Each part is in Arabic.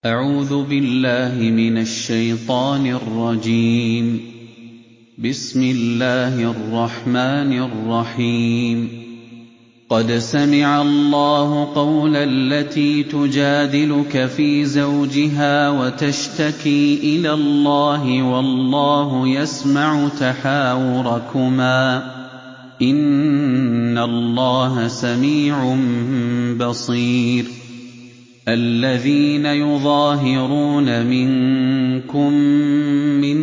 أعوذ بالله من الشيطان الرجيم. بسم الله الرحمن الرحيم. قد سمع الله قول التي تجادلك في زوجها وتشتكي إلى الله والله يسمع تحاوركما إن الله سميع بصير. الذين يظاهرون منكم من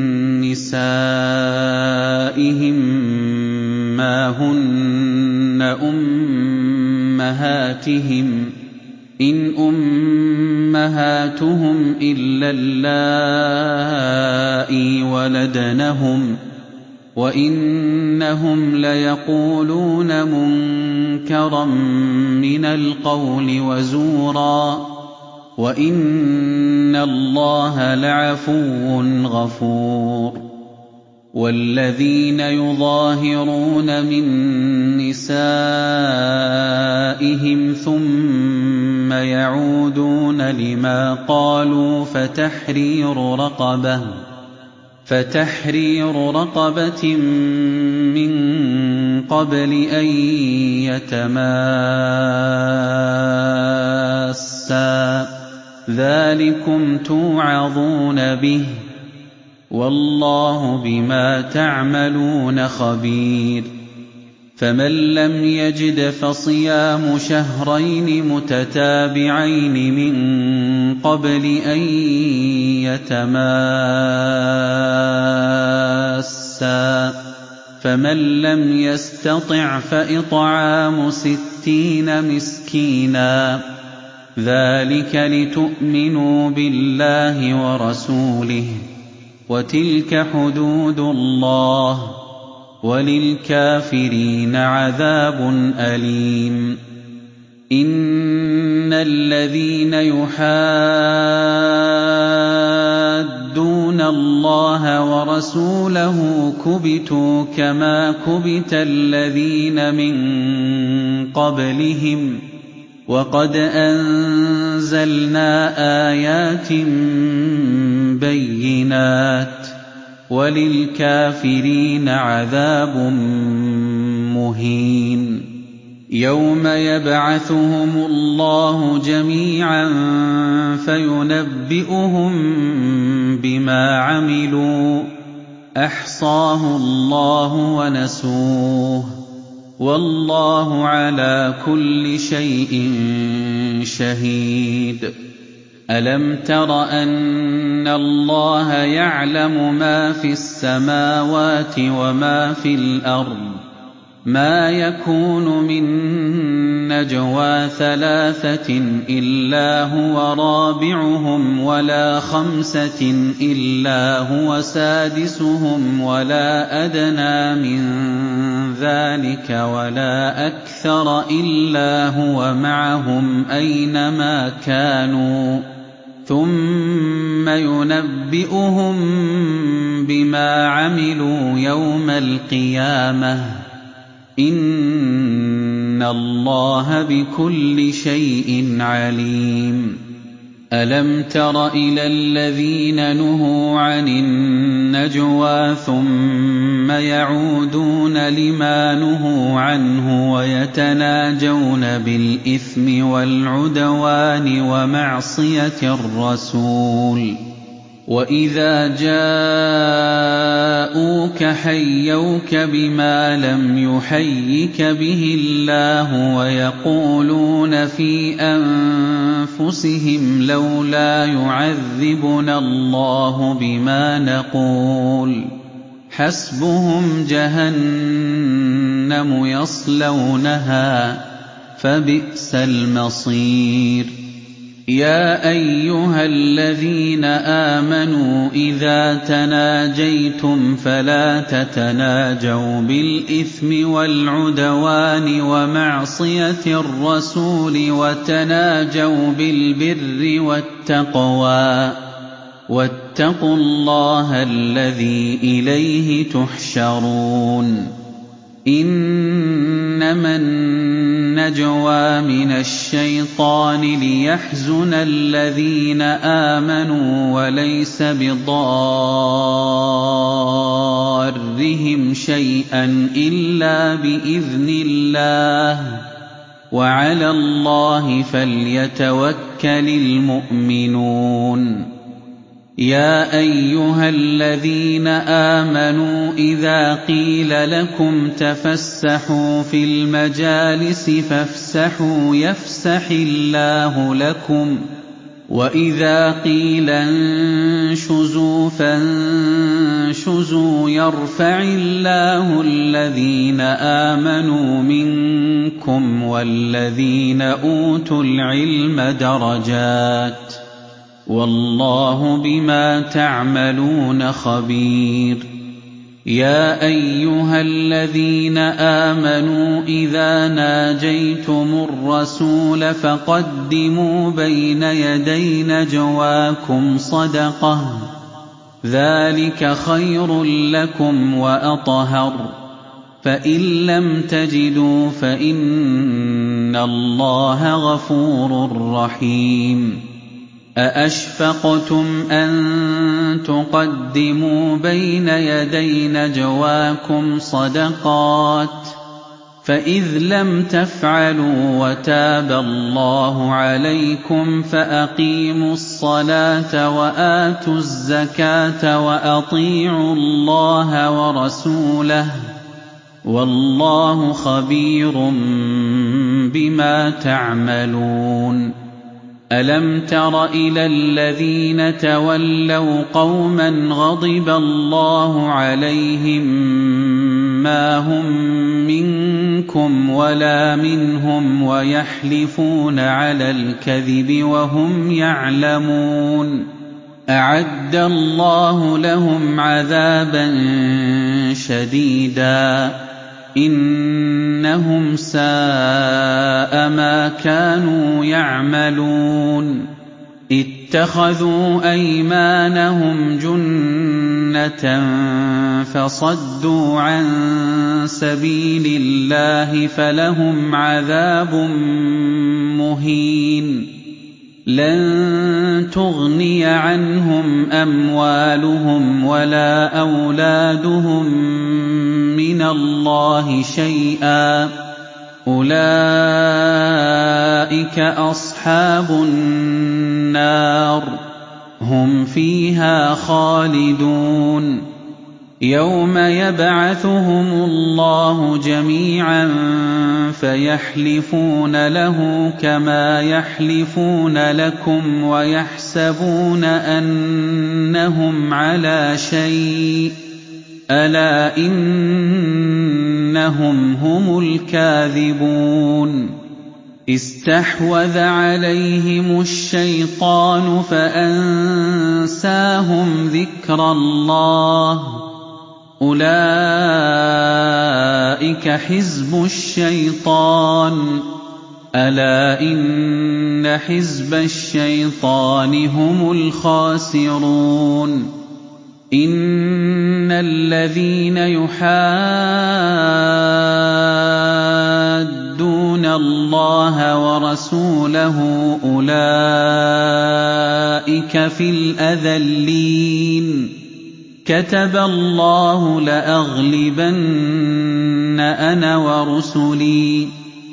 نسائهم ما هن أمهاتهم إن أمهاتهم إلا اللائي ولدنهم وإنهم ليقولون منكرا من القول وزورا وإن الله لعفو غفور. والذين يظاهرون من نسائهم ثم يعودون لما قالوا فتحرير رقبة من قبل أن يتماسا ذلكم توعظون به والله بما تعملون خبير. فمن لم يجد فصيام شهرين متتابعين من قبل أن يتماسا فمن لم يستطع فإطعام 60 مسكينا ذلك لتؤمنوا بالله ورسوله وتلك حدود الله وللكافرين عذاب أليم. إن الذين يحادون الله ورسوله كبتوا كما كبت الذين من قبلهم وقد أنزلنا آيات بينات وللكافرين عذاب مهين. يوم يبعثهم الله جميعا فينبئهم بما عملوا أحصاه الله ونسوه والله على كل شيء شهيد. ألم تر أن الله يعلم ما في السماوات وما في الأرض ما يكون من نجوى 3 إلا هو رابعهم ولا 5 إلا هو سادسهم ولا أدنى من ذلك ولا أكثر إلا هو معهم أينما كانوا ثم ينبئهم بما عملوا يوم القيامة إن الله بكل شيء عليم. ألم تر إلى الذين نهوا عن النجوى ثم يعودون لما نهوا عنه ويتناجون بالإثم والعدوان ومعصية الرسول وإذا جاءوك حيوك بما لم يحيك به الله ويقولون في أنفسهم لولا يعذبنا الله بما نقول حسبهم جهنم يصلونها فبئس المصير. يا أيها الذين آمنوا إذا تناجيتم فلا تتناجوا بالإثم والعدوان ومعصية الرسول وتناجوا بالبر والتقوى واتقوا الله الذي إليه تحشرون. إن إنما النجوى من الشيطان ليحزن الذين آمنوا وليس بضارهم شيئا إلا بإذن الله وعلى الله فليتوكل المؤمنون يا أيها الذين آمنوا إذا قيل لكم تفسحوا في المجالس فافسحوا يفسح الله لكم وإذا قيل انشزوا فانشزوا يرفع الله الذين آمنوا منكم والذين أوتوا العلم درجات والله بما تعملون خبير يا أيها الذين آمنوا إذا ناجيتم الرسول فقدموا بين يدي نجواكم صدقة ذلك خير لكم وأطهر فإن لم تجدوا فإن الله غفور رحيم أأشفقتم أن تقدموا بين يدي نجواكم صدقات فإذ لم تفعلوا وتاب الله عليكم فأقيموا الصلاة وآتوا الزكاة وأطيعوا الله ورسوله والله خبير بما تعملون ألم تر إلى الذين تولوا قوما غضب الله عليهم ما هم منكم ولا منهم ويحلفون على الكذب وهم يعلمون أعد الله لهم عذابا شديدا إنهم ساء ما كانوا يعملون اتخذوا أيمانهم جنة فصدوا عن سبيل الله فلهم عذاب مهين لن تغني عنهم أموالهم ولا أولادهم من الله شيئا أولئك أصحاب النار هم فيها خالدون يوم يبعثهم الله جميعا فيحلفون له كما يحلفون لكم ويحسبون أنهم على شيء ألا إنهم هم الكاذبون استحوذ عليهم الشيطان فأنساهم ذكر الله أولئك حزب الشيطان ألا إن حزب الشيطان هم الخاسرون إن الذين يحادون الله ورسوله أولئك في الأذلين كتب الله لأغلبن أنا ورسلي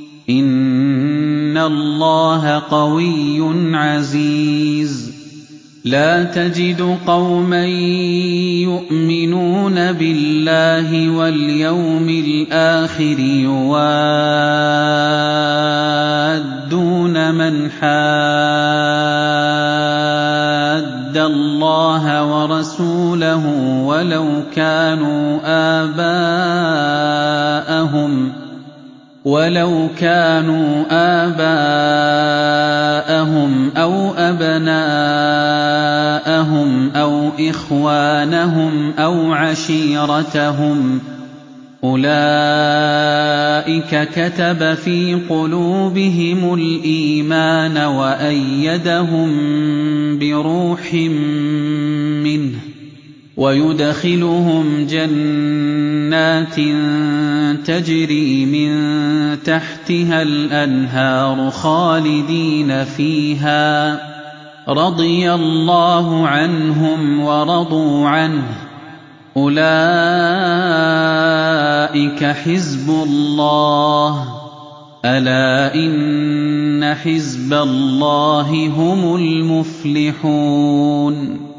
إن الله قوي عزيز لا تجد قوما يؤمنون بالله واليوم الآخر يوادون من حاد الله ورسوله ولو كانوا آباءهم أو أبناءهم أو إخوانهم أو عشيرتهم أولئك كتب في قلوبهم الإيمان وأيدهم بروح منه ويدخلهم جنات تجري من تحتها الأنهار خالدين فيها رضي الله عنهم ورضوا عنه أولئك حزب الله ألا إن حزب الله هم المفلحون